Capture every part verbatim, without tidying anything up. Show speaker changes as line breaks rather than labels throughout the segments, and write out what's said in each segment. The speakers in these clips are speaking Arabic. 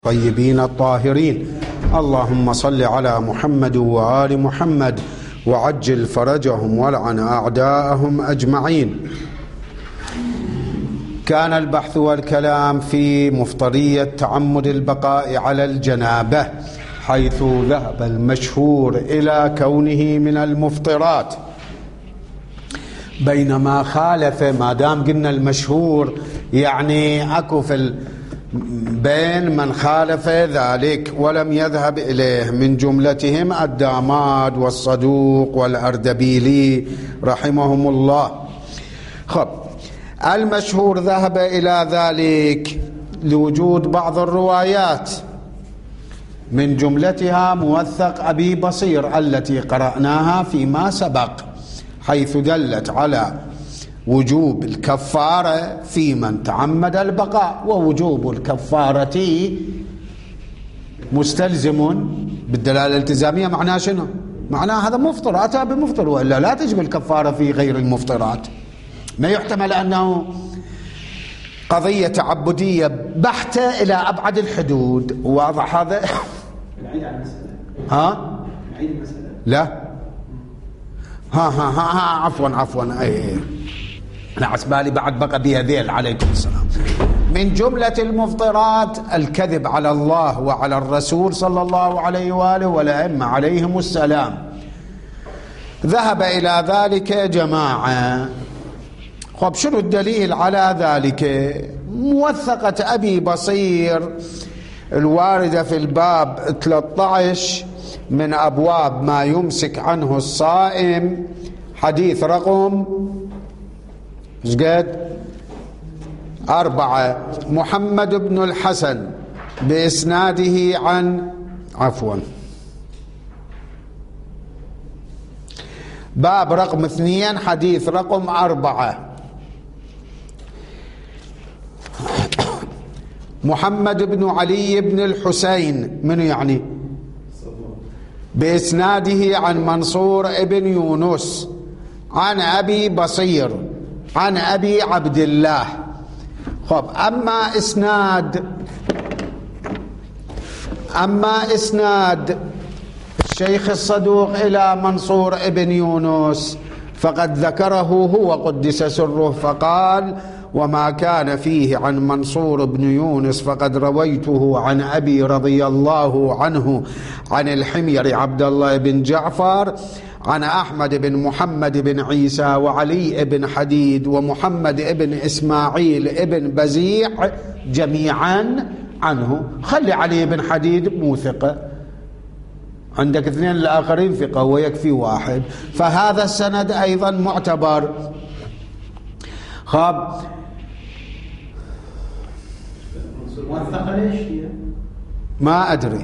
طيبين الطاهرين. اللهم صل على محمد وآل محمد وعجل فرجهم ولعن أعداءهم أجمعين. كان البحث والكلام في مفطرية تعمد البقاء على الجنابة، حيث ذهب المشهور إلى كونه من المفطرات، بينما خالف. ما دام قلنا المشهور يعني أكو في بين من خالف ذلك ولم يذهب إليه، من جملتهم الداماد والصدوق والأردبيلي رحمهم الله. خب، المشهور ذهب إلى ذلك لوجود بعض الروايات، من جملتها موثق أبي بصير التي قرأناها فيما سبق، حيث دلت على وجوب الكفارة في من تعمد البقاء، ووجوب الكفارة مستلزم بالدلالة الالتزامية. معناه شنو؟ معناه هذا مفطر، أتى بمفطر، وإلا لا تجب الكفارة في غير المفطرات. ما يحتمل أنه قضية تعبدية بحتة إلى أبعد الحدود. واضح هذا؟
نعيد على المسألة.
ها؟
نعيد المسألة.
لا. ها ها ها, ها عفوا عفوا أي أنا عسبالي بعد بقى بها ذيل. عليكم السلام. من جملة المفطرات الكذب على الله وعلى الرسول صلى الله عليه وآله والأئمة عليهم السلام. ذهب إلى ذلك جماعة. خب، شنو الدليل على ذلك؟ موثقة أبي بصير الواردة في الباب ثلاثة عشر من أبواب ما يمسك عنه الصائم، حديث رقم قد أربعة، محمد بن الحسن بإسناده عن عفوا باب رقم اثنين حديث رقم أربعة، محمد بن علي بن الحسين منو يعني بإسناده عن منصور ابن يونس عن أبي بصير عن أبي عبد الله. خب، أما إسناد أما إسناد الشيخ الصدوق إلى منصور ابن يونس فقد ذكره هو قدس سره، فقال: وما كان فيه عن منصور بن يونس فقد رويته عن أبي رضي الله عنه عن الحمير عبد الله بن جعفر عن أحمد بن محمد بن عيسى وعلي بن حديد ومحمد بن إسماعيل بن بزيع جميعا عنه. خلي علي بن حديد مو ثقة، عندك اثنين الآخرين ثقة ويكفي واحد، فهذا السند أيضا معتبر. خاب،
موثقة ليش هي؟
ما أدري.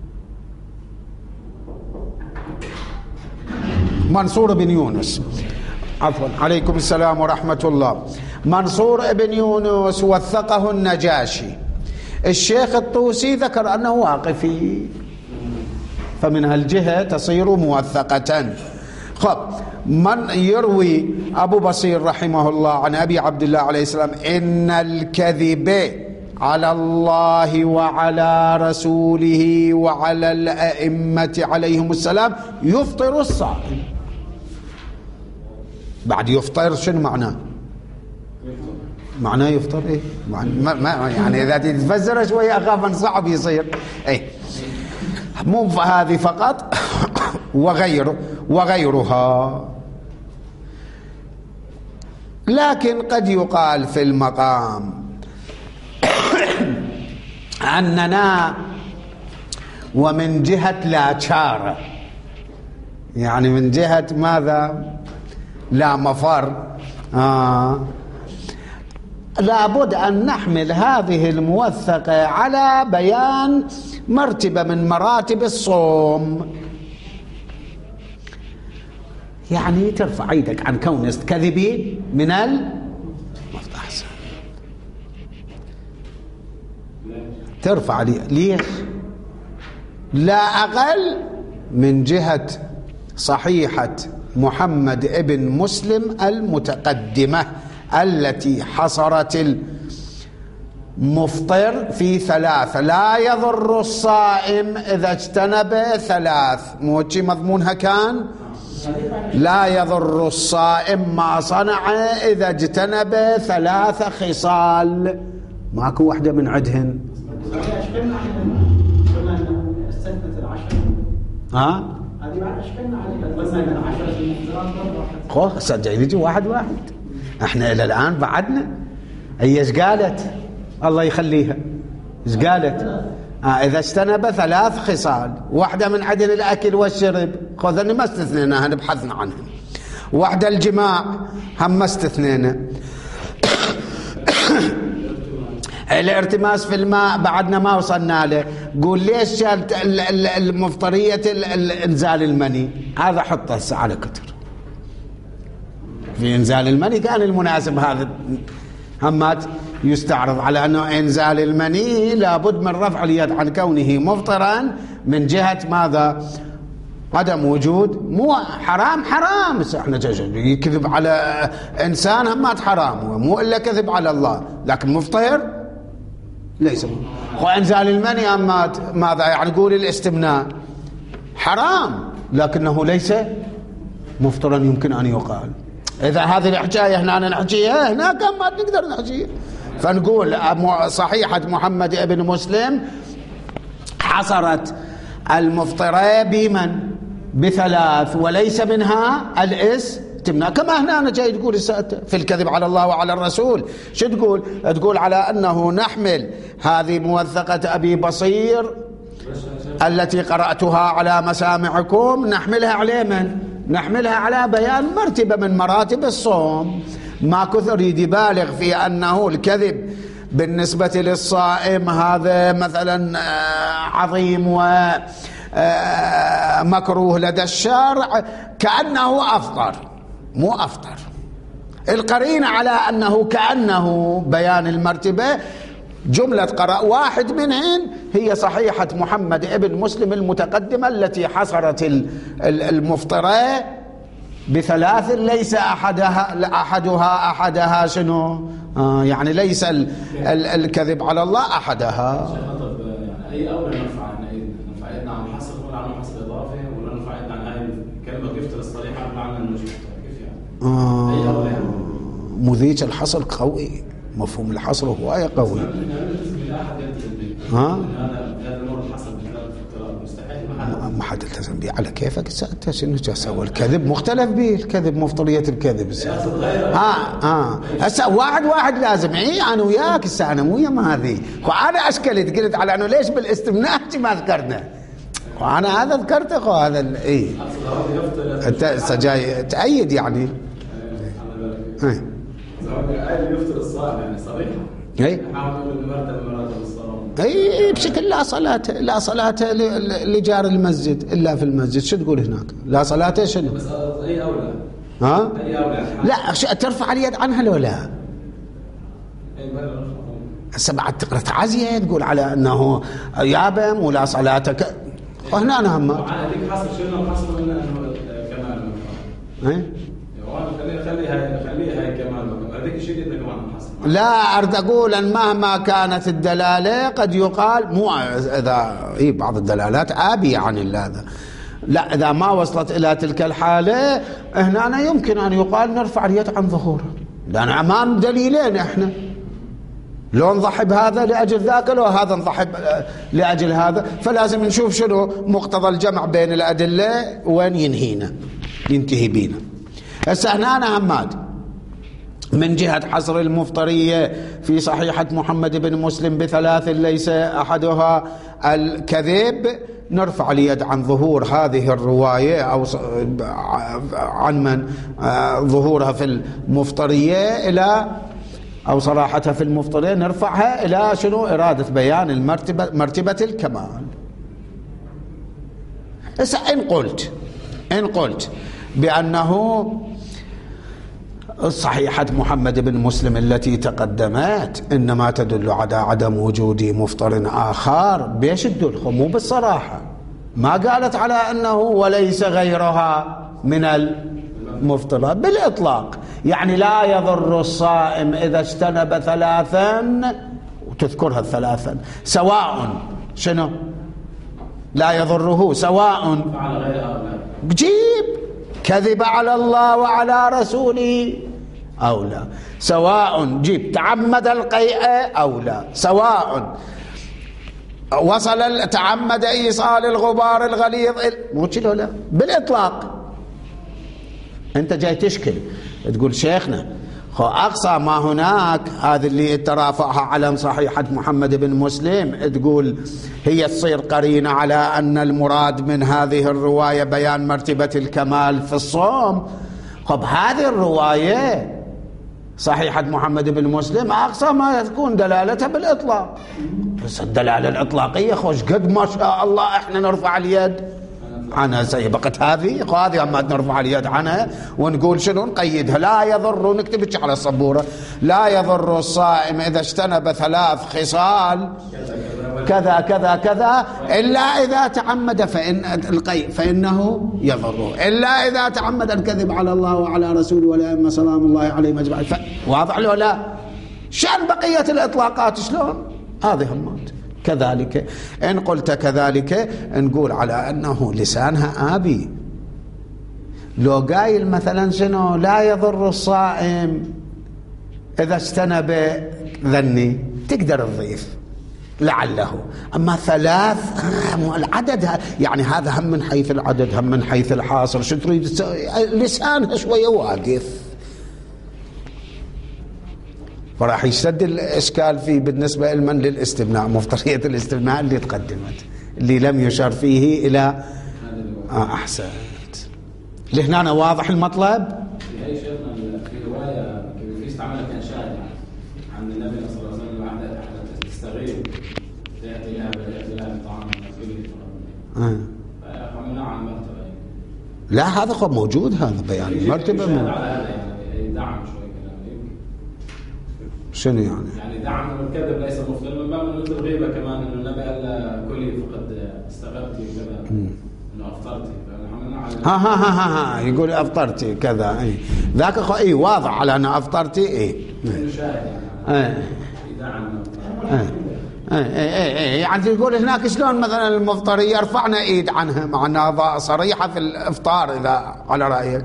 منصور بن يونس، عفوا عليكم السلام ورحمة الله. منصور بن يونس وثقه النجاشي. الشيخ الطوسي ذكر أنه واقفي، فمن هالجهة تصير موثقة. خب، من يروي أبو بصير رحمه الله عن أبي عبد الله عليه السلام: إن الكذب على الله وعلى رسوله وعلى الأئمة عليهم السلام يفطر الصائم. بعد يفطر شنو معناه؟ معناه يفطر ايه؟ ما ما يعني اذا تتفزر شويه اخاف ان صعب يصير. ايه، مو هذه فقط وغيره وغيرها. لكن قد يقال في المقام أننا ومن جهة لا شارة، يعني من جهة ماذا؟ لا مفر. آه. لابد أن نحمل هذه الموثقة على بيان مرتبة من مراتب الصوم، يعني ترفع ايدك عن كون كذبي من المفتاح، ترفع لي ليش؟ لا أقل من جهة صحيحة محمد ابن مسلم المتقدمة التي حصرت مفطر في ثلاث، لا يضر الصائم إذا اجتنب ثلاث، مو شي مضمونها كان؟ لا يضر الصائم ما صنع إذا اجتنب ثلاث خصال، ماكو واحدة من عدهن. ها؟ هذه بعد اشكلنا عليها. خو صدق يجي واحد واحد. احنا الى الان بعدنا. هي ايش قالت؟ الله يخليها. ايش قالت؟ آه اذا اجتنب ثلاث خصال، واحدة من عدل الاكل والشرب، خذني ما استثنيناها نبحثنا عنها. واحدة الجماع هم ما استثنينا. الارتماس في الماء بعدنا ما وصلنا له. قول ليش شالت المفطرية انزال المني؟ هذا حطه هسه على كتر. في انزال المني كان المناسب هذا همات يستعرض على انه انزال المني لابد من رفع اليد عن كونه مفطرا من جهة ماذا؟ عدم وجود. مو حرام حرام، احنا يكذب على انسان همات حرام، مو الا كذب على الله، لكن مفطر ليس. وانزال المني اما ماذا يعني؟ قول الاستمناء حرام لكنه ليس مفطرا يمكن ان يقال. اذا هذه الحكايه هنا نحكيها، هناك ما نقدر نحكيها. فنقول صحيحه محمد ابن مسلم حصرت المفطره بمن؟ بثلاث، وليس منها الاستمناء. كما هنا أنا جاي تقول في الكذب على الله وعلى الرسول. شو تقول؟ تقول على أنه نحمل هذه موثقة أبي بصير التي قرأتها على مسامعكم، نحملها على من؟ نحملها على بيان مرتبة من مراتب الصوم. ما كثر يبالغ في أنه الكذب بالنسبة للصائم هذا مثلا عظيم ومكروه لدى الشرع، كأنه أفطر. مو أفطر. القرينة على أنه كأنه بيان المرتبة جملة قرأ واحد منهن هي صحيحة محمد ابن مسلم المتقدمة التي حصرت المفطرة بثلاث، ليس أحدها أحدها أحدها شنو؟ آه يعني ليس ال ال الكذب على الله أحدها.
أي أولى نرفع نرفع يدنا عن الحصر ولا عن الحصر الإضافي، ولا نرفع يدنا عن هاي الكلمة يفتر الصريحة بمعنى أنه كيف يعني؟
آه
أي أولى يعني؟
مذيج الحصر قوي، مفهوم الحصر هو قوي. ها؟ ما حد التزم به على كيفك. سألت شنو جالس الكذب مختلف به، الكذب مفطرية الكذب. ها ها هسه واحد واحد لازم. اي انا وياك هسه انا مو ما هذه. وانا اشكلت قلت على انه ليش بالاستمناء ما ذكرنا، وانا هذا ذكرته. خو هذا اي انت جاي تأيد يعني. اي
يفطر الصائم يعني صريحة.
اي اي بشكل لا صلاة لا صلاة لجار المسجد الا في المسجد. شو تقول هناك؟ لا صلاة شنو؟
بس اي اولى.
ها؟
اي اولى.
لا ترفع اليد عنها لو لا؟ هسه بعد تقرا تعزيه تقول على انه يابم ولا صلاتك. وهنا انا هم
هذيك حصل شنو حصل انه كمال.
اي
خليها خليها خليها هاي كمال. هذيك شيء كمان حصل.
لا أرد أقول أن مهما كانت الدلالة قد يقال مو إذا إيه بعض الدلالات آبية عن هذا. لا إذا ما وصلت إلى تلك الحالة هنا يمكن أن يقال نرفع اليد عن ظهوره، لأن أمام دليلين إحنا. لو نضحي بهذا لأجل ذاك، لو هذا نضحي لأجل هذا، فلازم نشوف شنو مقتضى الجمع بين الأدلة وين ينهينا ينتهي بينا. هسه هنا أنا هماد من جهة حصر المفطرية في صحيحة محمد بن مسلم بثلاث ليس أحدها الكذب، نرفع اليد عن ظهور هذه الرواية أو عن من ظهورها في المفطرية إلى أو صراحتها في المفطرية، نرفعها إلى شنو؟ إرادة بيان المرتبة مرتبة الكمال. إن قلت إن قلت بأنه صحيحة محمد بن مسلم التي تقدمت إنما تدل على عدم وجود مفطر آخر، بيش تدل؟ مو بالصراحة، ما قالت على أنه وليس غيرها من المفطرات بالإطلاق. يعني لا يضر الصائم إذا اجتنب ثلاثا، وتذكرها الثلاثا، سواء شنو لا يضره، سواء
فعل غير هؤلاء،
جيب كذب على الله وعلى رسوله أو لا، سواء جيب تعمد القيء أو لا، سواء وصل تعمد إيصال الغبار الغليظ، مو كذا لا بالإطلاق. أنت جاي تشكل تقول شيخنا خو أقصى ما هناك هذا اللي ترافعها على صحيحة محمد بن مسلم، تقول هي تصير قرينة على أن المراد من هذه الرواية بيان مرتبة الكمال في الصوم. خب هذه الرواية صحيحة محمد بن مسلم أقصى ما تكون دلالتها بالإطلاق، بس الدلالة الإطلاقية خوش قد ما شاء الله إحنا نرفع اليد عنها، زي بقت هذه هذه أما نرفع اليد عنها ونقول شنو نقيدها، لا يضر، نكتبش على السبورة، لا يضر الصائم إذا اجتنب ثلاث خصال كذا كذا كذا إلا إذا تعمد فإن القيء فإنه يضره، إلا إذا تعمد الكذب على الله وعلى رسوله والأئمة سلام الله عليهم أجمعين. واضح له لا؟ شأن بقية الإطلاقات شلون؟ هذه همات. كذلك إن قلت كذلك نقول على أنه لسانها آبي، لو قايل مثلا شنو لا يضر الصائم إذا اجتنب ذني تقدر تضيف لعله، أما ثلاث العدد يعني هذا هم من حيث العدد هم من حيث الحاصر، شو تريد لسانها شوية واقف، فراح يشتد الإشكال فيه بالنسبة لمن للاستثناء، مفترية الاستثناء اللي تقدمت اللي لم يشار فيه إلى آه أحسنت. لهنا واضح المطلب.
في أي شيخنا في رواية في استعمال كان شاهد عن النبي صلى الله عليه وسلم عندها تستغيث تأتي لها بأكلها بطعام
آه.
فمنع عن مرتبة.
لا هذا خب موجود، هذا بيان مرتبة
على هذا يعني دعم شوي.
شنو يعني؟
يعني دعم الكذب ليس مفضل من باب مثل الغيبة كمان، انه النبي قال كلي فقد استغربتي كذا انه افطرتي،
ها ها ها ها, ها يقول افطرتي كذا، اي ذاك اخو اي واضح على ان افطرتي اي
شاهد يعني
اي
دعم
اي اي اي يعني تقول هناك شلون مثلا المفطرية رفعنا ايد عنها مع انها صريحة في الافطار اذا على رايك،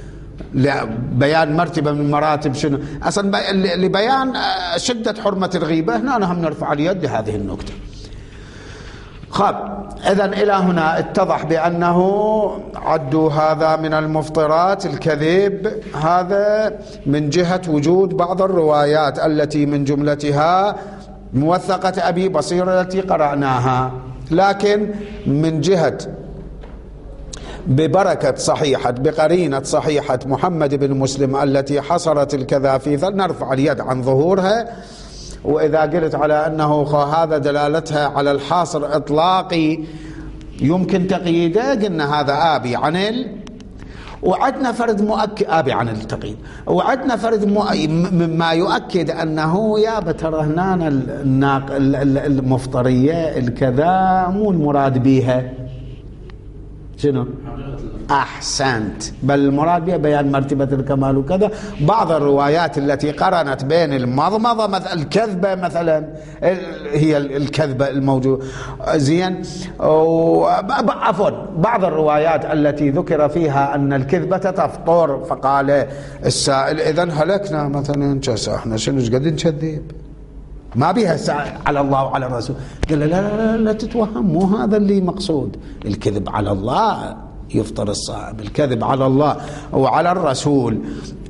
لبيان مرتبة من مراتب شنو أصلا لبيان شدة حرمة الغيبة، هنا هم نرفع اليد لهذه النقطة. خب إذن إلى هنا اتضح بأنه عدوا هذا من المفطرات الكذب، هذا من جهة وجود بعض الروايات التي من جملتها موثقة أبي بصير التي قرأناها، لكن من جهة ببركة صحيحة بقرينة صحيحة محمد بن مسلم التي حصرت الكذا في ذل نرفع اليد عن ظهورها. وإذا قلت على أنه هذا دلالتها على الحاصر إطلاقي يمكن تقييده، قلنا هذا آبي عن ال وعدنا فرد مؤكد آبي عن التقييد، وعدنا فرد مما يؤكد أنه يا بترى هنا المفطرية الكذا مو المراد بها شنو؟ أحسنت، بل المراد بها بيان مرتبة الكمال وكذا. بعض الروايات التي قرنت بين المضمضة مثلا الكذبة مثلا هي الكذبة الموجودة زين، عفوا بعض الروايات التي ذكر فيها أن الكذبة تفطر، فقال السائل إذن هلكنا مثلا احنا شنو قد نكذب ما بيها على الله وعلى الرسول، قال لا لا لا, لا تتوهم، مو هذا اللي مقصود، الكذب على الله يفطر الصائم، الكذب على الله وعلى الرسول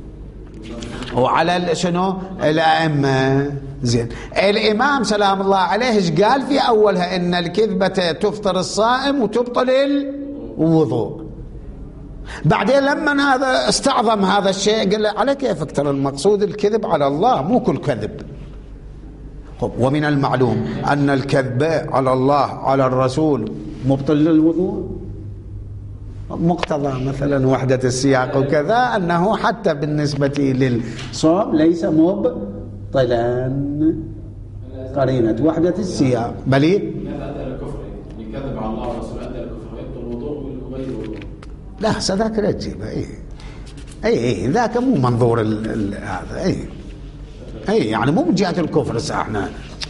وعلى شنو الأئمة. زين الإمام سلام الله عليه ايش قال في أولها؟ إن الكذبة تفطر الصائم وتبطل الوضوء. بعدين لما هذا استعظم هذا الشيء قال على كيفك، ترى المقصود الكذب على الله مو كل كذب. ومن المعلوم أن الكذب على الله على الرسول مبطل للوضوء، مقتضى مثلا وحدة السياق وكذا أنه حتى بالنسبة للصوم ليس مبطلا، قرينة وحدة السياق بل
يكذب على الله ورسوله أدى الكفر يبطل الوضوء وغير الوضوء.
لا ذاك لا تجيبه، اي اي اي ذاك مو منظور هذا، اي اي يعني مو من جهة الكفر. احنا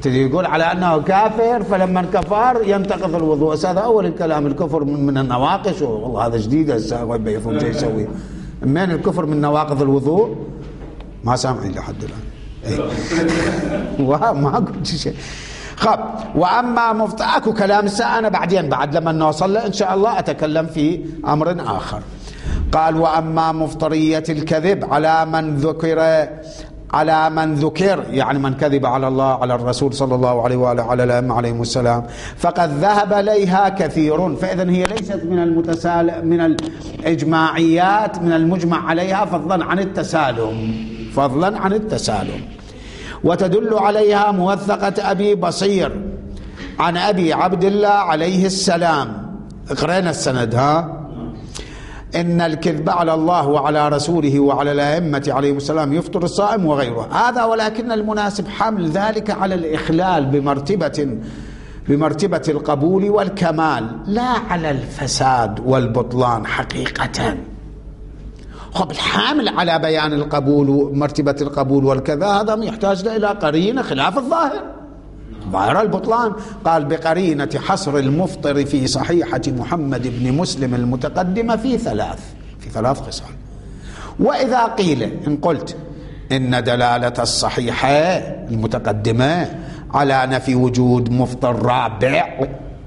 يقول على أنه كافر، فلما كفر ينتقض الوضوء. هذا أول الكلام، الكفر من, من النواقص. والله هذا جديد هسه بيفهم شو يسوي. من الكفر من نواقض الوضوء؟ ما سامعين لحد الآن. إيه؟ ما قلت شيء. خب وأما مفطر أكو كلام الساعة أنا بعدين بعد لما نوصل له إن شاء الله أتكلم في أمر آخر. قال وأما مفطرية الكذب على من ذكر على من ذكر يعني من كذب على الله على الرسول صلى الله عليه وآله على الأئمة عليهم السلام فقد ذهب إليها كثير. فإذن هي ليست من المتسال من الإجماعيات من المجمع عليها فضلا عن التسالم فضلا عن التسالم. وتدل عليها موثقة أبي بصير عن أبي عبد الله عليه السلام. اقرأنا السند ها. إن الكذب على الله وعلى رسوله وعلى الأئمة عليهم السلام يفطر الصائم وغيره. هذا ولكن المناسب حمل ذلك على الإخلال بمرتبة بمرتبة القبول والكمال لا على الفساد والبطلان حقيقة. خب الحامل على بيان القبول ومرتبة القبول والكذا هذا يحتاج إلى قرينة خلاف الظاهر ظاهر البطلان. قال بقرينة حصر المفطر في صحيحة محمد بن مسلم المتقدمة في ثلاث في ثلاث خصال. وإذا قيل إن قلت إن دلالة الصحيحة المتقدمة على نفي وجود مفطر رابع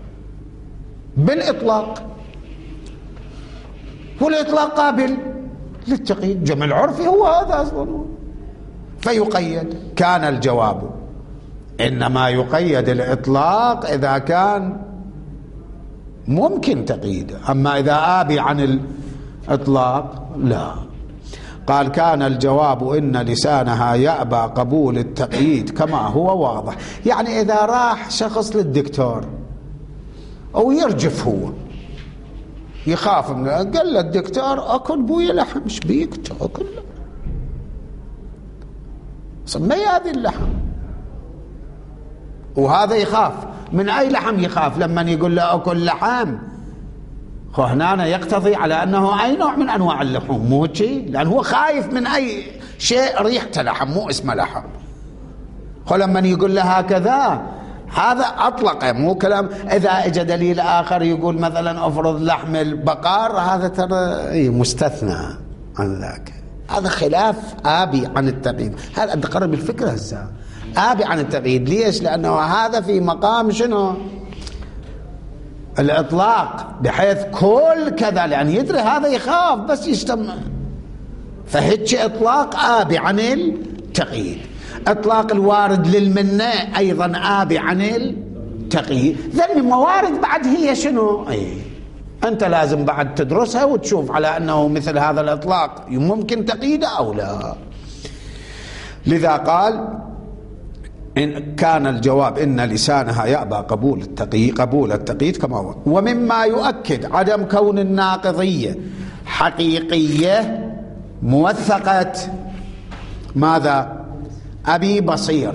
بالإطلاق والإطلاق قابل للتقييد جمع العرفي هو هذا أصلا فيقيد. كان الجواب إنما يقيد الإطلاق إذا كان ممكن تقييده، أما إذا آبي عن الإطلاق لا. قال كان الجواب إن لسانها يأبى قبول التقييد كما هو واضح. يعني إذا راح شخص للدكتور أو يرجف هو يخاف منه قال له الدكتور أكل بويا لحم مش بيك تأكل صمي هذه اللحم وهذا يخاف من أي لحم يخاف لما يقول له أكل لحم هنا يقتضي على أنه أي نوع من أنواع اللحوم مو شيء لأن هو خايف من أي شيء ريحته لحم مو اسمه لحم. لما يقول له هكذا هذا أطلقه مو كلام. إذا اجى دليل آخر يقول مثلا أفرض لحم البقر هذا ترى مستثنى عن ذاك هذا خلاف آبي عن التقييد. هذا أنت قرب الفكرة هسه آبي عن التقييد. ليش؟ لأنه هذا في مقام شنو الإطلاق بحيث كل كذا لأن يدري هذا يخاف بس يجتمع فهيك إطلاق آبي عن التقييد. إطلاق الوارد للمنة أيضا آبي عن التقييد. ذن الموارد بعد هي شنو أي أنت لازم بعد تدرسها وتشوف على أنه مثل هذا الإطلاق ممكن تقييده أو لا. لذا قال إن كان الجواب إن لسانها يأبى قبول التقييد قبول التقييد كما هو. ومما يؤكد عدم كون الناقضية حقيقية موثقة ماذا أبي بصير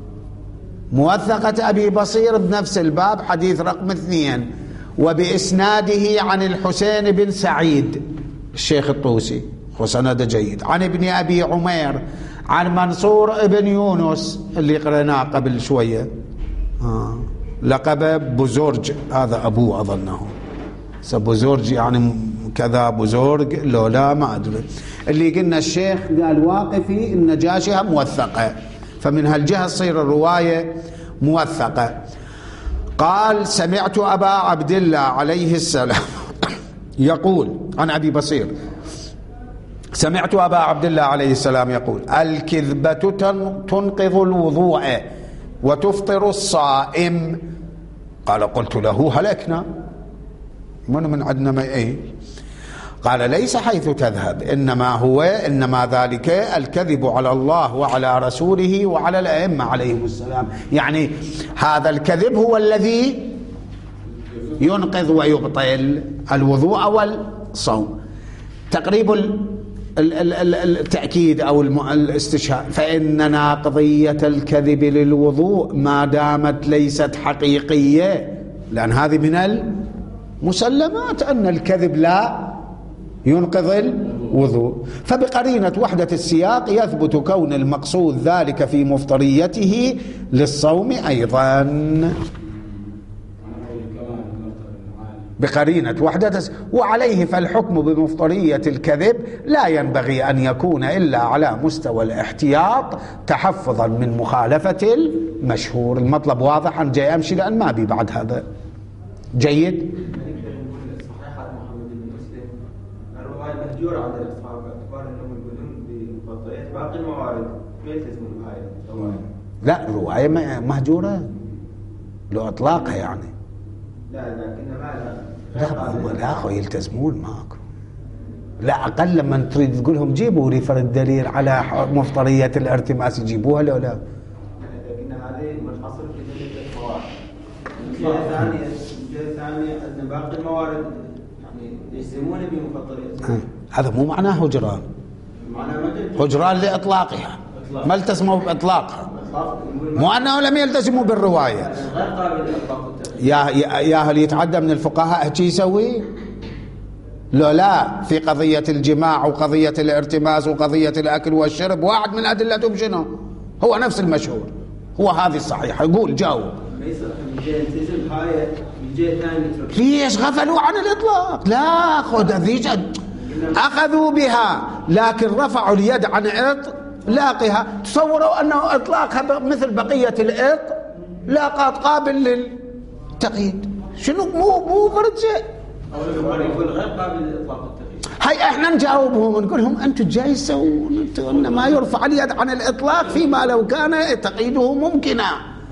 موثقة أبي بصير بنفس الباب حديث رقم اثنين وبإسناده عن الحسين بن سعيد الشيخ الطوسي وسند جيد عن ابن أبي عمير عن منصور ابن يونس اللي قرأناه قبل شوية آه. لقب بزرج هذا أبوه أظنه بزرج يعني كذا بزرج لو لا ما أدري. اللي قلنا الشيخ قال واقفي النجاشها موثقة فمن هالجهة تصير الرواية موثقة. قال سمعت أبا عبد الله عليه السلام يقول عن أبي بصير سمعت أبا عبد الله عليه السلام يقول الكذبة تنقض الوضوء وتفطر الصائم. قال قلت له هلكنا من من عندنا ما ايه قال ليس حيث تذهب إنما هو إنما ذلك الكذب على الله وعلى رسوله وعلى الأئمة عليهم السلام. يعني هذا الكذب هو الذي ينقض ويبطل الوضوء والصوم. تقريب التأكيد أو الاستشهاد فإن ناقضية الكذب للوضوء ما دامت ليست حقيقية لأن هذه من المسلمات أن الكذب لا ينقض وضوء. فبقرينة وحدة السياق يثبت كون المقصود ذلك في مفطريته للصوم أيضا. بقرينة وحدة. وعليه فالحكم بمفطرية الكذب لا ينبغي أن يكون إلا على مستوى الاحتياط تحفظا من مخالفة المشهور. المطلب واضح. أنا جاي أمشي لأن ما بي بعد هذا. جيد.
صحيحة محمد بن مسلم الرواية مهجورة عند الأصحاب باعتبار أنهم يقولون بمفطرية باقي الموارد ما يلتزموا بهاي.
لا الرواية مهجورة لو أطلاقها يعني.
لا لكن ما
لا هم لا أخو يلتزمون ماكو. لا أقل لما تريد تقولهم جيبوا ريفر الدليل على مفطرية الارتماس يجيبوها لو لا.
لكن هذه منحصر في دليل الموارد. الجهة الثانية الجهة الثانية أن باقي الموارد يعني يلزمون بمفطرية.
هذا مو معناه هجران. هجران لإطلاقها ما التزموا بإطلاقها. مو أنه لم يلتزموا بالرواية.
غير قابل للإطلاق.
يا يا هل يتعدى من الفقهاء شي يسوي؟ لو لا في قضية الجماع وقضية الارتماس وقضية الأكل والشرب واحد من أدلتهم شنو؟ هو نفس المشهور. هو هذه الصحيحة. يقول جاوب.
ليس من جهة التزم هاي من جهة ثانية.
ليش غفلوا عن الإطلاق؟ لا خذ ذيك أخذوا بها لكن رفعوا اليد عن إطلاقها. تصوروا أنه إطلاقها مثل بقية الإطلاقات قابل للتقييد. شنو مو مو فرد شيء.
يقول غير قابل للإطلاق التقييد.
هاي احنا نجاوبهم ونقول لهم انتم جاي تسوون انتم ما يرفع اليد عن الإطلاق فيما لو كان تقييده ممكنا.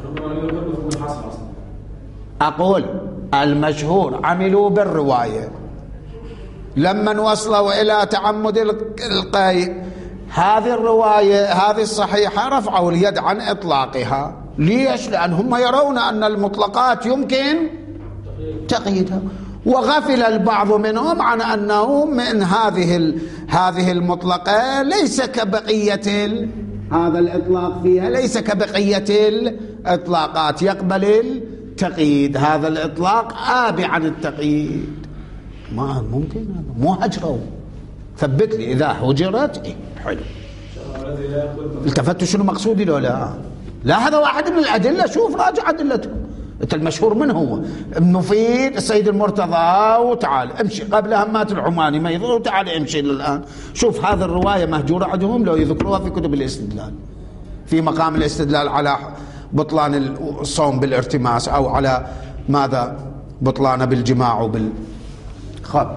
أقول المشهور عملوا بالرواية لما وصلوا إلى تعمد القيد. هذه الرواية هذه الصحيحة رفعوا اليد عن إطلاقها. ليش؟ لأنهم يرون أن المطلقات يمكن تقييدها. وغفل البعض منهم عن أنه من هذه هذه المطلقة ليس كبقية هذا الإطلاق فيها ليس كبقية الإطلاقات يقبل التقييد. هذا الإطلاق آبي عن التقييد. ما ممكن هذا مو هجروا. ثبت لي إذا هجرت إيه حلو. التفتوا شنو مقصودي لو لا لا هذا واحد من الأدلة. شوف راجع أدلتهم. انت المشهور من هو؟ المفيد السيد المرتضى. وتعال امشي قبل همات العماني ما يضر. وتعال امشي الآن شوف هذه الرواية مهجورة عندهم لو يذكروها في كتب الاستدلال في مقام الاستدلال على بطلان الصوم بالارتماس أو على ماذا بطلان بالجماع وبال خاب.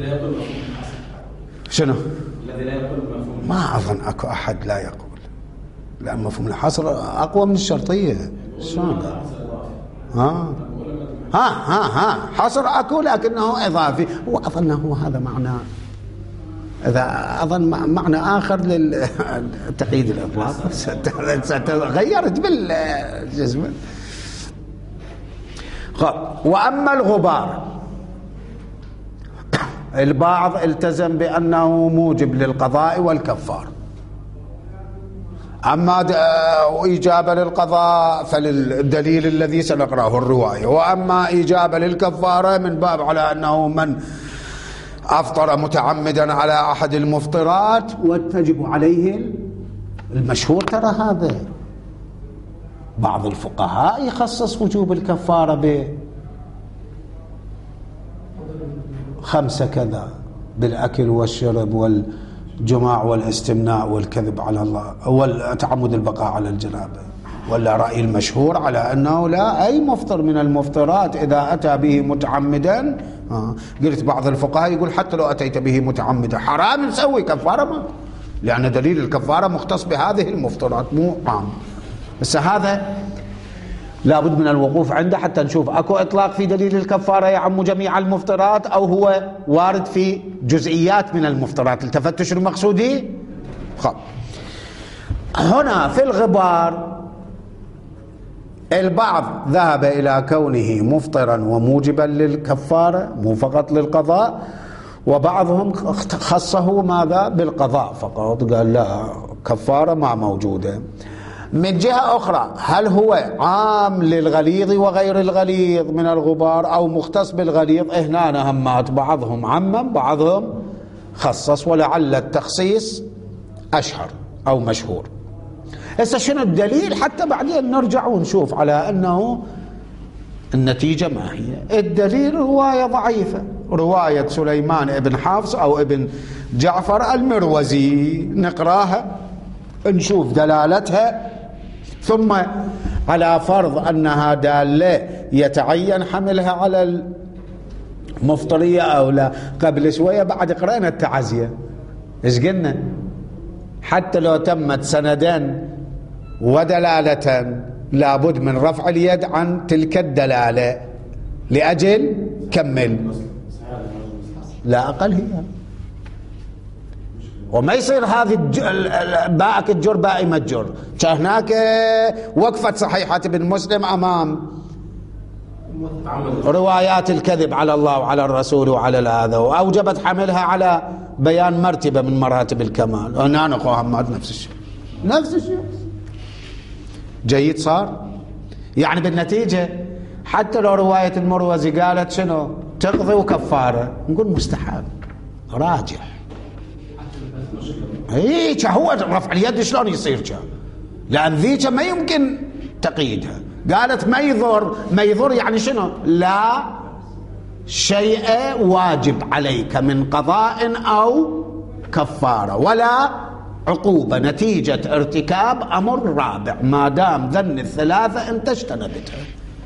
شنو؟
الذي لا يقول مفهوم.
ما أظن أكو أحد لا يقول. لأن مفهوم الحصر أقوى من الشرطية. شلون ها ها ها ها حصر أكو لكنه إضافي. وأظنه هذا معنى إذا أظن معنى آخر للتقييد الإطلاق. غيرت بالجسم. وأما الغبار البعض التزم بأنه موجب للقضاء والكفار. أما إجابة للقضاء فللدليل الذي سنقرأه الرواية. وأما إجابة للكفارة من باب على أنه من أفطر متعمدا على أحد المفطرات وتجب عليه المشهور. ترى هذا بعض الفقهاء يخصص وجوب الكفارة بخمسة كذا بالأكل والشرب والجماع والاستمناء والكذب على الله والتعمد البقاء على الجنابة. ولا رأي المشهور على أنه لا أي مفطر من المفطرات إذا أتى به متعمدا. آه. قلت بعض الفقهاء يقول حتى لو أتيت به متعمدا حرام نسوي كفارة ما. لأن دليل الكفارة مختص بهذه المفطرات مو عام. بس هذا لابد من الوقوف عنده حتى نشوف أكو إطلاق في دليل الكفارة يعم جميع المفطرات أو هو وارد في جزئيات من المفطرات. التفتش المقصودي خب. هنا في الغبار البعض ذهب إلى كونه مفطرا وموجبا للكفارة مو فقط للقضاء. وبعضهم خصه ماذا بالقضاء فقط. قال لا كفارة ما موجودة. من جهة أخرى هل هو عام للغليظ وغير الغليظ من الغبار أو مختص بالغليظ؟ هنا همات بعضهم عمم بعضهم خصص، ولعل التخصيص أشهر أو مشهور. هسه شنو الدليل حتى بعدين نرجع ونشوف على أنه النتيجة ما هي؟ الدليل رواية ضعيفة، رواية سليمان ابن حافص أو ابن جعفر المروزي، نقراها نشوف دلالتها، ثم على فرض أنها دالة يتعين حملها على المفطرية أو لا. قبل شوية بعد قرأنا التعزية إيش قلنا؟ حتى لو تمت سندا ودلالة لابد من رفع اليد عن تلك الدلالة لأجل كمل، لا أقل هي. وما يصير هذه باءك الجر باء متجر، هناك وقفت صحيحة ابن مسلم أمام روايات الكذب على الله وعلى الرسول وعلى هذا، وأوجبت حملها على بيان مرتبة من مراتب الكمال. هنا نقول نفس الشيء نفس الشيء جيد صار. يعني بالنتيجة حتى لو رواية المروزي قالت شنو تقضي وكفارة، نقول مستحب راجح. هيك هو رفع اليد شلون يصير كان؟ لأن ذيك ما يمكن تقييدها. قالت ما يضر، ما يضر يعني شنو؟ لا شيء واجب عليك من قضاء أو كفارة ولا عقوبة نتيجة ارتكاب أمر رابع، ما دام ذن الثلاثة أنت اجتنبتها.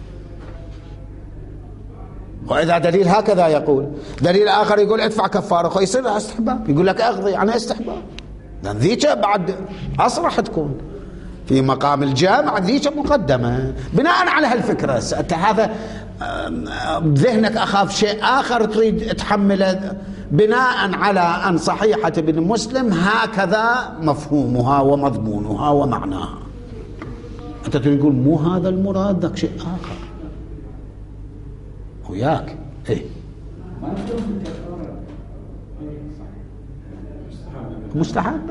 وإذا دليل هكذا يقول، دليل آخر يقول ادفع كفارة، يصير استحباب، يقول لك أقضي يعني استحباب، لأن ذيك بعد أصرح تكون في مقام الجامع، ذيك مقدمة بناء على هالفكرة. أنت هذا بذهنك أخاف شيء آخر تريد تحمله بناء على أن صحيحة ابن مسلم هكذا مفهومها ومضمونها ومعناها. أنت تقول مو هذا المراد، ذاك شيء آخر وياك. إيه مستحب.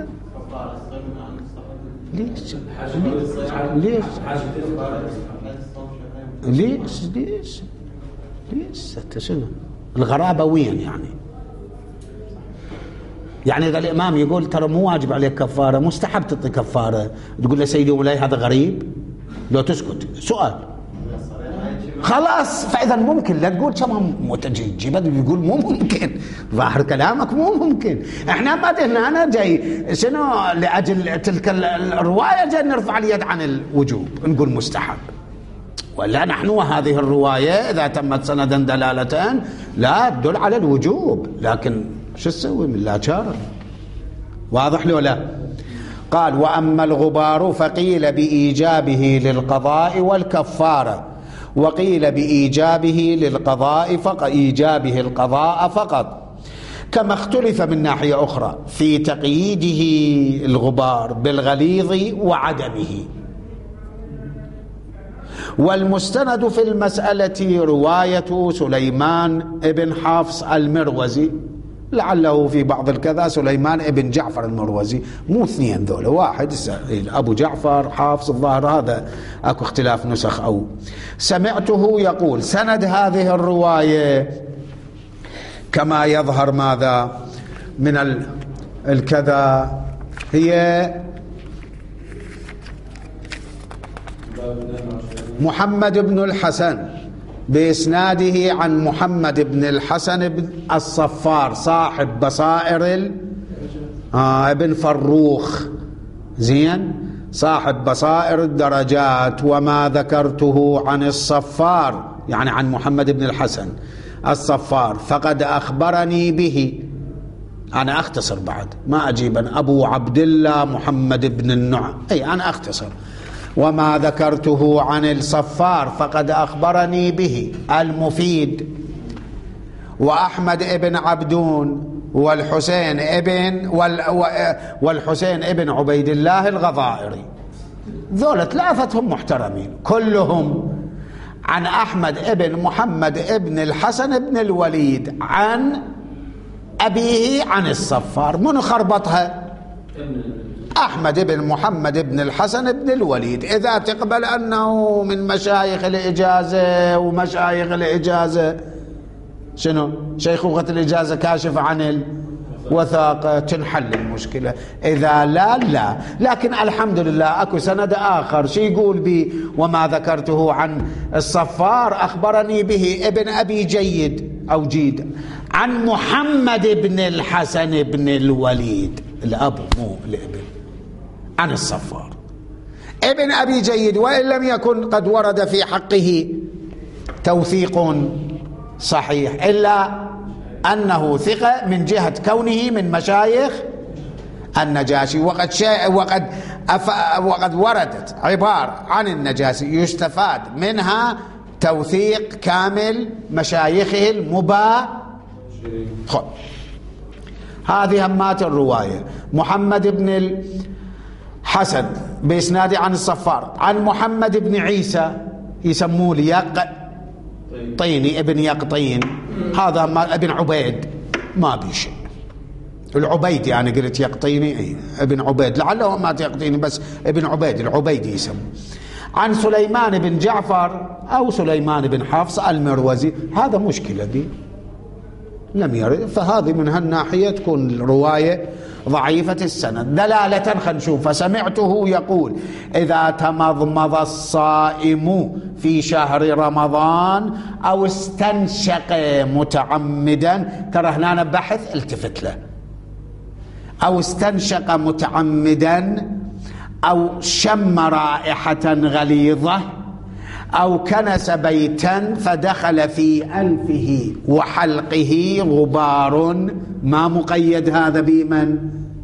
ليش ليش ليش ليش ليش شنو الغرابة وين يعني؟ يعني إذا الإمام يقول ترى مو واجب عليك كفارة، مستحب تعطي كفارة، تقول له سيدي ولاي هذا غريب؟ لو تسكت سؤال خلاص. فإذا ممكن لا تقول كمان متجيب، يقول مو ممكن، ظاهر كلامك مو ممكن. احنا بعدين انا جاي شنو لاجل تلك الروايه جاي نرفع اليد عن الوجوب نقول مستحب، ولا نحن هذه الروايه اذا تمت سندا دلاله لا تدل على الوجوب، لكن شو تسوي من لا شارع. واضح له لا؟ قال واما الغبار فقيل بايجابه للقضاء والكفاره، وقيل بإيجابه للقضاء فقط، إيجابه القضاء فقط، كما اختلف من ناحية أخرى في تقييده الغبار بالغليظ وعدمه. والمستند في المسألة رواية سليمان ابن حافص المروزي، لعله في بعض الكذا سليمان ابن جعفر المروزي، مو اثنين ذولا، واحد أبو جعفر حافظ الظاهر، هذا أكو اختلاف نسخ. أو سمعته يقول سند هذه الرواية كما يظهر ماذا من الكذا هي محمد بن الحسن بإسناده عن محمد بن الحسن بن الصفار صاحب بصائر ال... آه ابن فروخ، زين، صاحب بصائر الدرجات. وما ذكرته عن الصفار يعني عن محمد بن الحسن الصفار فقد أخبرني به، أنا أختصر بعد ما أجيبا، أبو عبد الله محمد بن النعم، أي أنا أختصر. وما ذكرته عن الصفار فقد أخبرني به المفيد وأحمد ابن عبدون والحسين ابن والحسين ابن عبيد الله الغضائري، ذولا ثلاثتهم محترمين كلهم عن أحمد ابن محمد ابن الحسن ابن الوليد عن أبيه عن الصفار. من خربطها؟ أحمد بن محمد بن الحسن بن الوليد. إذا تقبل أنه من مشايخ الإجازة، ومشايخ الإجازة شنو؟ شيخوخة الإجازة كاشف عن وثاقة تنحل المشكلة. إذا لا لا. لكن الحمد لله أكو سند آخر شي يقول بي وما ذكرته عن الصفار أخبرني به ابن أبي جيد أو جيد عن محمد بن الحسن بن الوليد، الأب مو الابن، عن الصفار ابن أبي جيد، وإن لم يكن قد ورد في حقه توثيق صحيح، إلا أنه ثقة من جهة كونه من مشايخ النجاشي. وقد شاء وقد أف وقد وردت عبارة عن النجاشي يستفاد منها توثيق كامل مشايخه المبا. خب هذه همات الرواية. محمد بن الحسن بإسناد عن الصفار عن محمد بن عيسى يسموه ليق طيني ابن يقطين، هذا ما ابن عبيد ما بيشي العبيد، يعني قلت يقطيني اي ابن عبيد، لعله ما يقطيني بس ابن عبيد العبيدي يسمى. عن سليمان بن جعفر أو سليمان بن حفص المروزي، هذا مشكلة دي لم يرد، فهذه من هالناحية تكون الرواية ضعيفة السند. دلالة خلينا نشوف. فسمعته يقول إذا تمضمض الصائم في شهر رمضان أو استنشق متعمدا، ترى هنا بحث التفت له، أو استنشق متعمدا أو شم رائحة غليظة أو كنس بيتا فدخل في أنفه وحلقه غبار، ما مقيد هذا بمن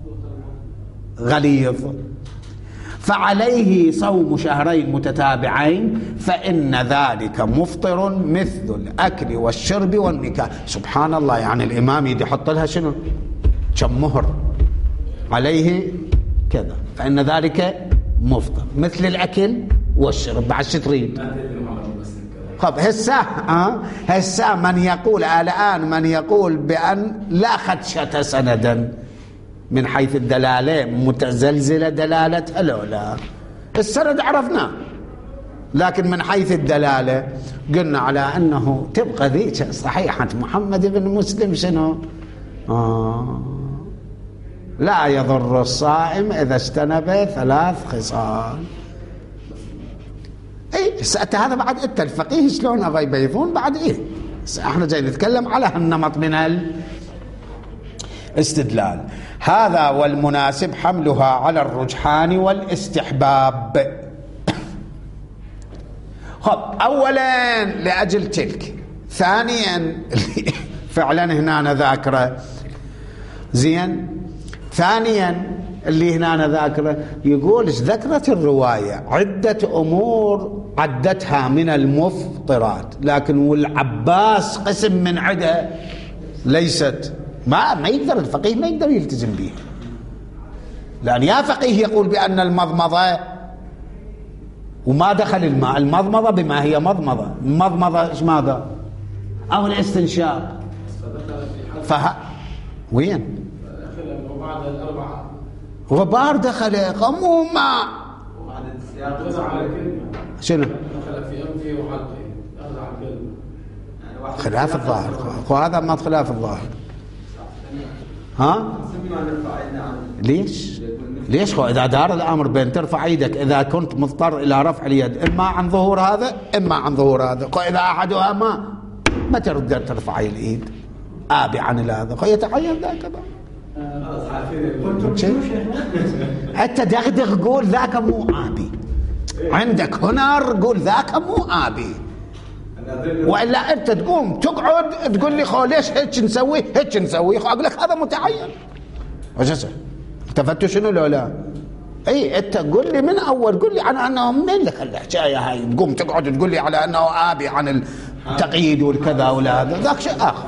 غليظ، فعليه صوم شهرين متتابعين، فإن ذلك مفطر مثل الأكل والشرب والنكاح. سبحان الله، يعني الإمام يدي يحط لها شنو كم مهر عليه كذا، فإن ذلك مفطر مثل الأكل والشرب. بعد شو تريد؟ طب هسه ها هسه من يقول الآن من يقول بأن لا خدشة سندا من حيث الدلالة متزلزلة دلالتها لو لا، السند عرفناه، لكن من حيث الدلالة قلنا على أنه تبقى ذيك صحيحة محمد بن مسلم شنو آه لا يضر الصائم إذا اجتنب ثلاث خصال. اي هذا بعد انت الفقيه شلون ابغى يبيضون بعد ايه، احنا جاي نتكلم على هالنمط من الاستدلال. هذا والمناسب حملها على الرجحان والاستحباب. خب اولا لاجل تلك، ثانيا فعلا هنا أنا ذاكره زين، ثانيا اللي هنا أنا ذاكره يقول ذكرت الرواية عدة أمور عدتها من المفطرات، لكن والعباس قسم من عدة ليست، ما ما يقدر الفقيه ما يقدر يلتزم بها، لأن يا فقيه يقول بأن المضمضة وما دخل الماء، المضمضة بما هي مضمضة، المضمضة إيش ماذا أو الاستنشاق فها وين
وبعد الأربعة
غبار دخل مو ماء
وبعد السياق
شنو
دخل في أنفه وحلقه أخذ عن كلمة
يعني
خلاف الظاهر، وهذا ما خلاف الظاهر. ها ليش ليش خو اذا دار الامر بين ترفع ايدك اذا كنت مضطر الى رفع اليد اما عن ظهور هذا اما عن ظهور هذا، خو اذا احدها ما ما تقدر ترفع اليد ابي عن هذا، خو يتعين ذاك انت دغدغ قول ذاك مو ابي، عندك هنر قول ذاك مو ابي، والا انت تقوم تقعد تقول لي خو ليش هيك نسوي هيك نسوي، خو اقول لك هذا متعين وجسه التفتوا شنو لو لا اي انت قول لي من اول، قول لي عن انه من لك الحكايه هاي تقوم تقعد تقول لي على انه ابي عن التقييد والكذا ولا هذا، ذاك شيء اخر.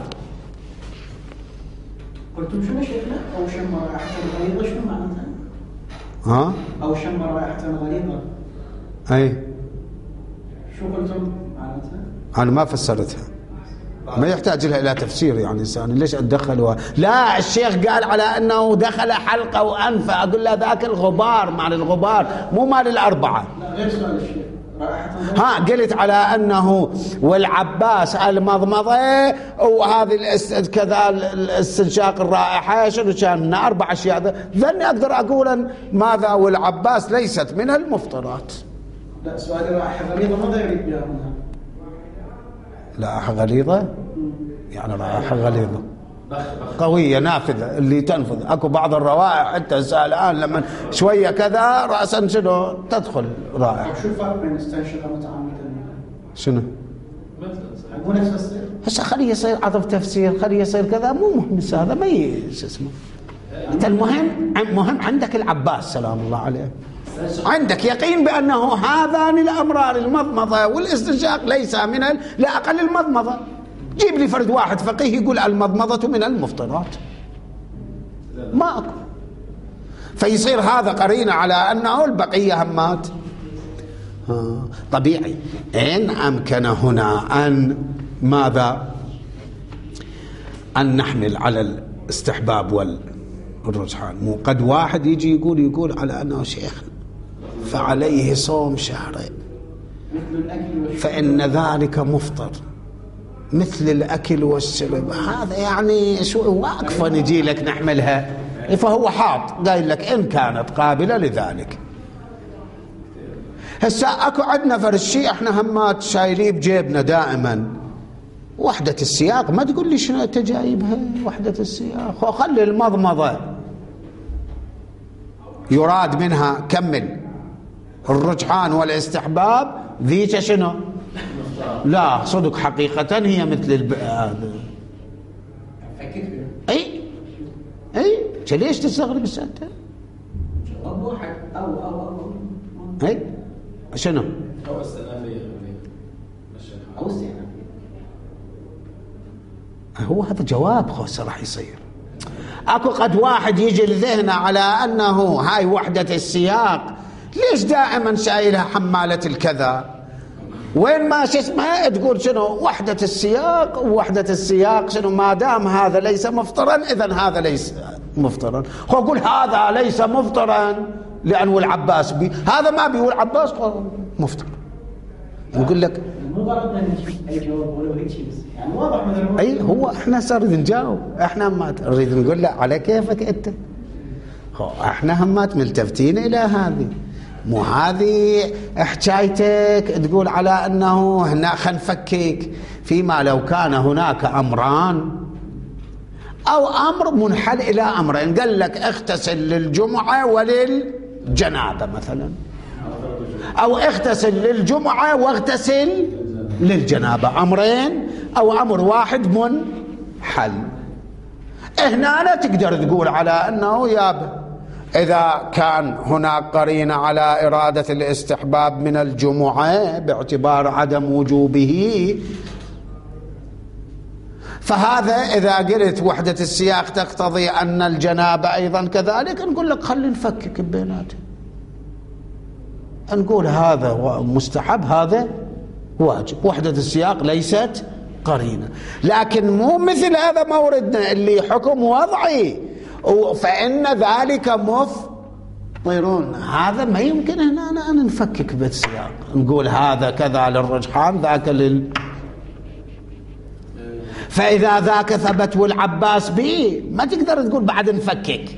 قلتم شنو شيخنا؟ او شم رائحه غليظه شنو معناتها؟
ها
او شم رائحه غليظه
اي
شو قلتم معناتها؟
انا ما فسرتها، ما يحتاج لها الى تفسير يعني انسان، ليش اتدخل؟ لا الشيخ قال على انه دخل حلقه وانفه، اقول له ذاك الغبار مال الغبار مو مال الاربعه.
لا غير سؤال الشيخ
ها قلت على أنه والعباس المضمضة وهذه كذا الاستنشاق الرائحة شنو كان أربع أشياء، ذني أقدر أقول أن ماذا والعباس ليست من المفطرات.
لا سؤال رائحة غليظة ماذا يريد بها هنا؟
رائحة غليظة يعني رائحة غليظة قوية نافذة اللي تنفذ. اكو بعض الروائح حتى الآن لما شوية كذا رأسا شنو تدخل رائحة.
شو الفرق بين استنشق متعمدا؟
شنو؟
مو نفس الصير؟
هسه خليه يصير عطف تفسير، خليه يصير كذا، مو مهم هذا ما شو اسمه. انت المهم مهم عندك العباس سلام الله عليه، عندك يقين بأنه هذان الأمران المضمضة والاستنشاق ليس من لا أقل المضمضة. جيب لي فرد واحد فقيه يقول المضمضة من المفطرات، ما أكو. فيصير هذا قرينة على أنه البقية همات. طبيعي إن أمكن هنا أن ماذا أن نحمل على الاستحباب والرجحان. مو قد واحد يجي يقول يقول على أنه شيخ فعليه صوم شهرين فإن ذلك مفطر مثل الأكل والشرب. هذا يعني شو واقفة نجي لك نحملها، فهو حاط قايل لك إن كانت قابلة لذلك. هسا أكو عندنا فرشي احنا همات شايليه بجيبنا دائما وحدة السياق. ما تقول لي شنو انت جايبها وحدة السياق، وخلي المضمضة يراد منها كمل الرجحان والاستحباب ذيك شنو لا صدق حقيقة هي مثل الب... اي اي ليش تستغرب السالفة؟
جواب واحد او او او
اي شنو
او استئنافية
او استئنافية.
هو هذا جواب خوش راح يصير. اكو قد واحد يجي لذهنه على انه هاي وحدة السياق، ليش دائما شايلها حمالة الكذا وين ما شو اسمها تقول شنو وحدة السياق ووحدة السياق شنو ما دام هذا ليس مفطرا اذا هذا ليس مفطرا. هو يقول هذا ليس مفطرا لأنه العباس بي هذا ما بي والعباس مفطر. يقول لك
مو غرضنا نجيب اي جواب ولو هيك شيء بس يعني واضح مثلا.
اي هو احنا صار نجاوب، احنا ما نريد نقول له على كيفك انت. هو احنا همات ملتفتين الى هذه، مو هذه حكايتك تقول على انه هنا خلينا نفكك فيما لو كان هناك امران او امر منحل الى امرين. قال لك اغتسل للجمعه وللجنابه مثلا، او اغتسل للجمعه واغتسل للجنابه، امرين او امر واحد منحل. هنا لا تقدر تقول على انه ياب إذا كان هناك قرينة على إرادة الاستحباب من الجمعة باعتبار عدم وجوبه، فهذا إذا قلت وحدة السياق تقتضي أن الجنابة أيضا كذلك، نقول لك خلي نفكك بيناتهم، نقول هذا مستحب هذا واجب. وحدة السياق ليست قرينة، لكن مو مثل هذا موردنا اللي حكم وضعي فإن ذلك مفطرون. هذا ما يمكن هنا أنا نفكك بالسياق نقول هذا كذا للرجحان ذاك لل. فإذا ذاك ثبت والعباس به ما تقدر تقول بعد نفكك،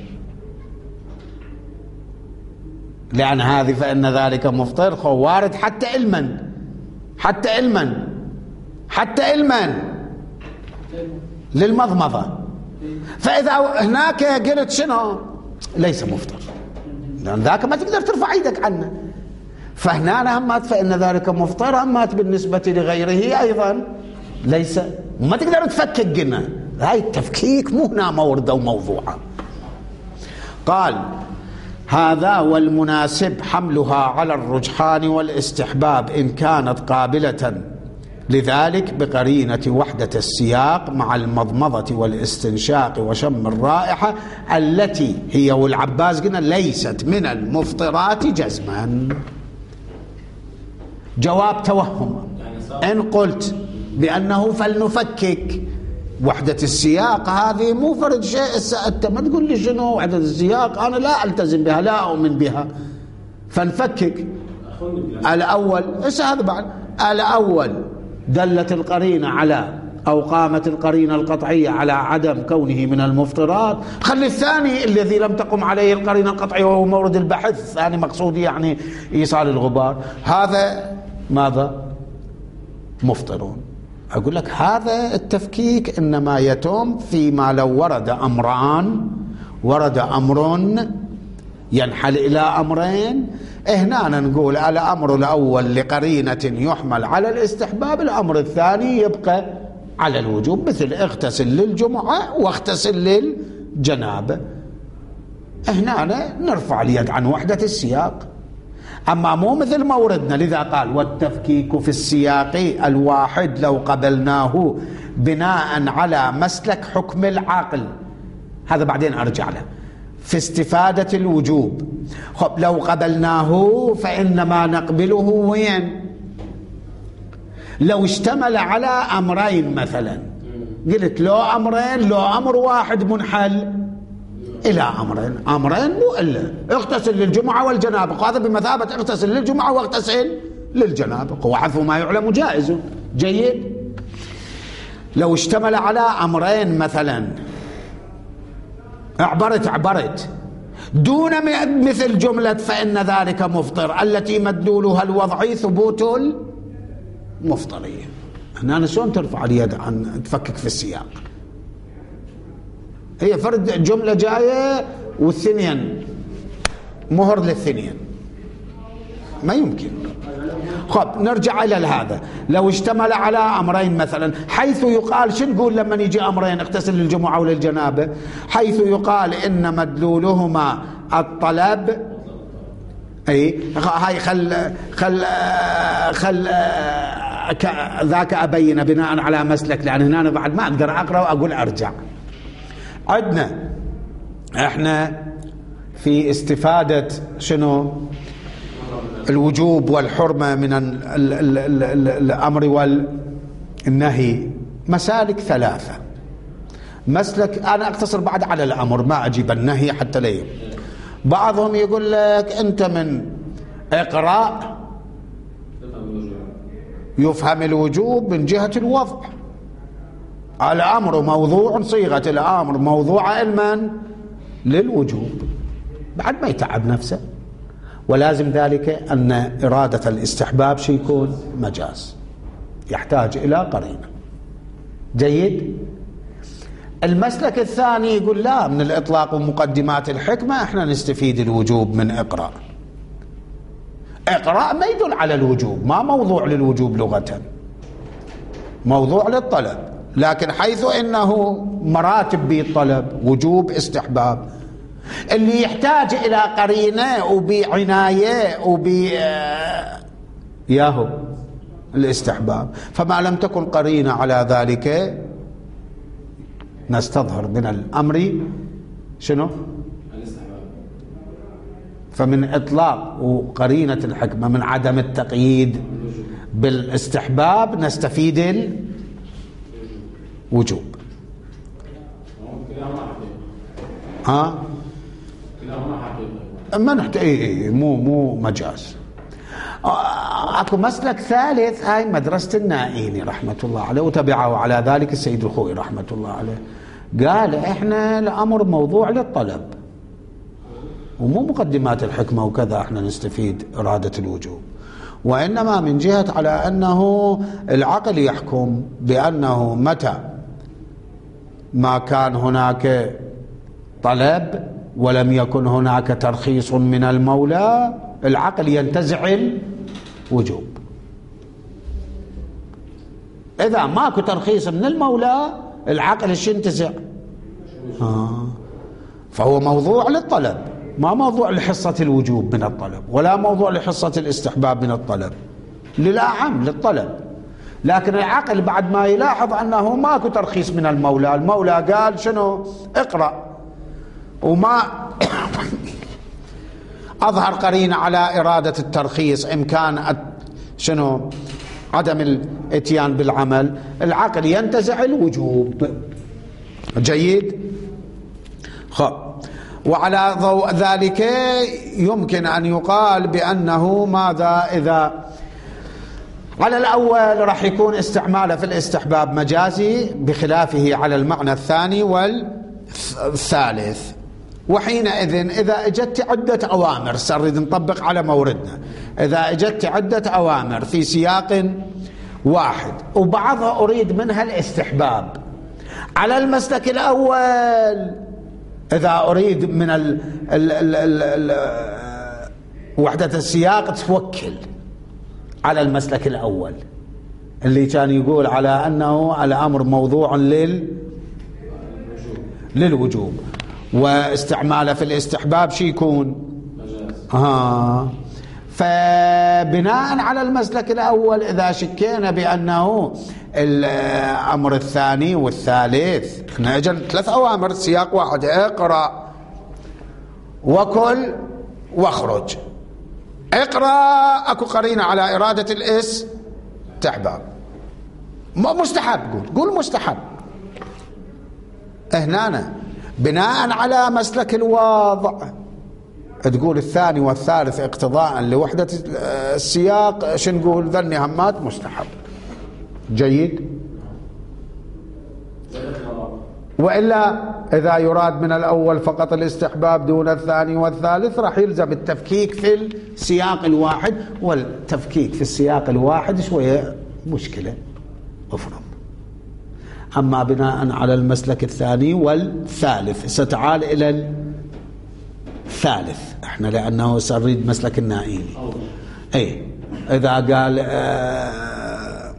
لأن هذه فإن ذلك مفطر خوارد حتى علما حتى علما حتى علما للمضمضة. فإذا هناك قلت شنو ليس مفطر لأن ذاك ما تقدر ترفع ايدك عنه، فهنا همات فإن ذلك مفطر همات بالنسبة لغيره أيضا ليس. ما تقدر تفكك قلنا هاي التفكيك مو هنا موردة وموضوعة. قال هذا والمناسب حملها على الرجحان والاستحباب إن كانت قابلة لذلك بقرينة وحدة السياق مع المضمضة والاستنشاق وشم الرائحة التي هي والعباس قلنا ليست من المفطرات جزما. جواب توهم إن قلت بأنه فلنفكك وحدة السياق هذه مو فرد شيء. أنت ما تقول لي شنو وحدة السياق أنا لا ألتزم بها لا أؤمن بها فنفكك. الأول هذا بعد الأول دلت القرينة على أو قامت القرينة القطعية على عدم كونه من المفطرات. خلي الثاني الذي لم تقم عليه القرينة القطعية وهو مورد البحث الثاني مقصود يعني إيصال الغبار، هذا ماذا؟ مفطرون. أقول لك هذا التفكيك إنما يتم فيما لو ورد أمران، ورد أمر ينحل إلى أمرين، هنا نقول الأمر الأول لقرينة يحمل على الاستحباب، الأمر الثاني يبقى على الوجوب، مثل اغتسل للجمعة واغتسل للجنابة. هنا نرفع اليد عن وحدة السياق، أما مو مثل ما وردنا. لذا قال والتفكيك في السياق الواحد لو قبلناه بناء على مسلك حكم العقل، هذا بعدين أرجع له في استفادة الوجوب. خب لو قبلناه فإنما نقبله وين؟ لو اشتمل على أمرين مثلا، قلت لو أمرين، لو أمر واحد منحل إلى أمرين، أمرين مو إلا اغتسل للجمعة والجنابة، هذا بمثابة اغتسل للجمعة واغتسل للجنابة، هو حذف ما يعلم جائز. جيد. لو اشتمل على أمرين مثلا، اعبرت عبرت دون مثل جملة فإن ذلك مفطر التي مدلولها الوضعي ثبوت المفطرية. هنا شلون ترفع اليد عن تفكك في السياق؟ هي فرد جملة جاية والثنين مهر للثنين، ما يمكن. خب نرجع إلى هذا. لو اشتمل على أمرين مثلا، حيث يقال شو نقول لما يجي أمرين اغتسل للجمعة وللجنابة؟ حيث يقال إن مدلولهما الطلب، أي هاي خل خل خل ذاك أبين بناء على مسلك، لأن هنا بعد ما أقدر أقرأ وأقول أرجع. عندنا احنا في استفادة شنو الوجوب والحرمة من ال ال ال ال ال الأمر والنهي مسالك ثلاثة. مسلك أنا أقتصر بعد على الأمر، ما أجيب النهي حتى ليه. بعضهم يقول لك أنت من اقرأ يفهم الوجوب من جهة الوضع، الأمر موضوع، صيغة الأمر موضوعة علما للوجوب، بعد ما يتعب نفسه. ولازم ذلك أن إرادة الاستحباب شيء يكون مجاز، يحتاج إلى قرينة. جيد. المسلك الثاني يقول لا، من الإطلاق ومقدمات الحكمة احنا نستفيد الوجوب من اقرأ. اقرأ ما يدل على الوجوب، ما موضوع للوجوب لغة، موضوع للطلب، لكن حيث إنه مراتب بالطلب وجوب استحباب، اللي يحتاج إلى قرينة وبعناية وب ياهو الاستحباب. فما لم تكن قرينة على ذلك نستظهر من الأمر شنو؟ فمن إطلاق وقرينة الحكمة من عدم التقييد بالاستحباب نستفيد الوجوب. ها؟ ما نحتاج إيه مو مو مجاز. اكو مسلك ثالث، هاي مدرسة النائيني رحمة الله عليه، وتبعه على ذلك السيد الخوئي رحمة الله عليه، قال احنا الامر موضوع للطلب ومو مقدمات الحكمة وكذا احنا نستفيد إرادة الوجوب، وإنما من جهة على أنه العقل يحكم بأنه متى ما كان هناك طلب ولم يكن هناك ترخيص من المولى العقل ينتزع الوجوب. إذا ماكو ترخيص من المولى العقل ايش ينتزع؟ آه. فهو موضوع للطلب، ما موضوع لحصة الوجوب من الطلب ولا موضوع لحصة الاستحباب من الطلب، للأعم للطلب. لكن العقل بعد ما يلاحظ أنه ماكو ترخيص من المولى، المولى قال شنو؟ اقرأ، وما أظهر قرينة على إرادة الترخيص، إمكان شنو عدم الاتيان بالعمل، العقل ينتزع الوجوب. جيد. خب وعلى ضوء ذلك يمكن أن يقال بأنه ماذا إذا على الأول راح يكون استعماله في الاستحباب مجازي بخلافه على المعنى الثاني والثالث. وحينئذ إذا اجت عدة أوامر، سنريد نطبق على موردنا، إذا اجت عدة أوامر في سياق واحد وبعضها أريد منها الاستحباب، على المسلك الأول إذا أريد من ال ال ال ال ال وحدة السياق توكل على المسلك الأول اللي كان يقول على أنه الأمر موضوع لل للوجوب، واستعماله في الاستحباب شي يكون آه. فبناء على المسلك الأول إذا شكينا بأنه الأمر الثاني والثالث، احنا اجل ثلاث أوامر سياق واحد، اقرأ وكل واخرج. اقرأ اكو قرينة على إرادة الاستحباب، مستحب، قول قول مستحب. هنا بناء على مسلك الوضع تقول الثاني والثالث اقتضاء لوحدة السياق شو نقول؟ ذني همات مستحب. جيد. وإلا إذا يراد من الأول فقط الاستحباب دون الثاني والثالث راح يلزم التفكيك في السياق الواحد، والتفكيك في السياق الواحد شوية مشكلة افرض. أما بناء على المسلك الثاني والثالث ستعال إلى الثالث احنا لأنه سنريد مسلك النائيني. اي إذا قال آه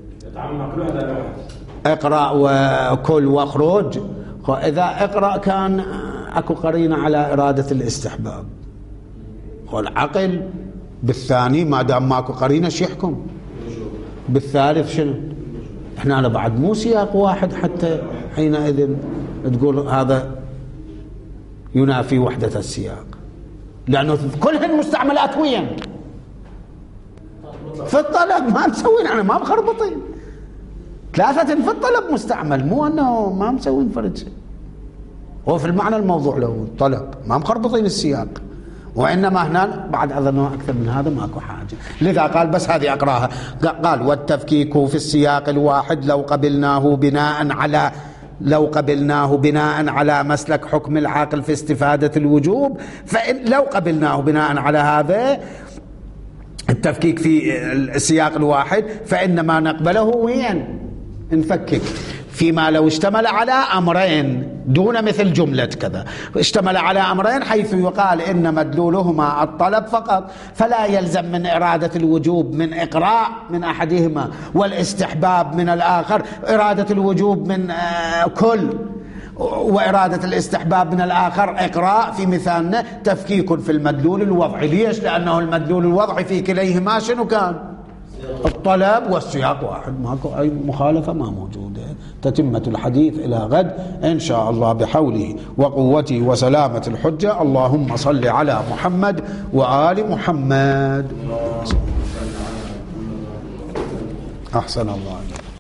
اقرأ وكل واخرج، إذا اقرأ كان اكو قرينة على إرادة الاستحباب، والعقل بالثاني ما دام ماكو قرينة شو يحكم؟ بالثالث شنو؟ احنا على بعد مو سياق واحد حتى حينئذ تقول هذا ينافي وحدة السياق، لأنه كلهن مستعملات وين؟ في الطلب. ما مسوين احنا ما مخربطين، ثلاثة في الطلب مستعمل، مو أنه ما مسوين فرد شيء. هو في المعنى الموضوع له الطلب، ما مخربطين السياق، وإنما هنا بعد أظنه أكثر من هذا ماكو حاجة. لذا قال بس هذه أقراها، قال والتفكيك في السياق الواحد لو قبلناه بناء على لو قبلناه بناء على مسلك حكم العاقل في استفادة الوجوب، فإن لو قبلناه بناء على هذا التفكيك في السياق الواحد فإنما نقبله وين؟ نفكك فيما لو اشتمل على أمرين دون مثل جملة كذا، اشتمل على أمرين حيث يقال إن مدلولهما الطلب فقط، فلا يلزم من إرادة الوجوب من إقراء من أحدهما والاستحباب من الآخر، إرادة الوجوب من كل وإرادة الاستحباب من الآخر إقراء. في مثالنا تفكيك في المدلول الوضعي. ليش؟ لأنه المدلول الوضعي في كليهما شنو كان؟ الطلب والسياق واحد، ماكو أي مخالفة ما موجودة. تتمة الحديث إلى غد إن شاء الله بحوله وقوته وسلامة الحجة. اللهم صل على محمد وآل محمد. أحسن الله عليك.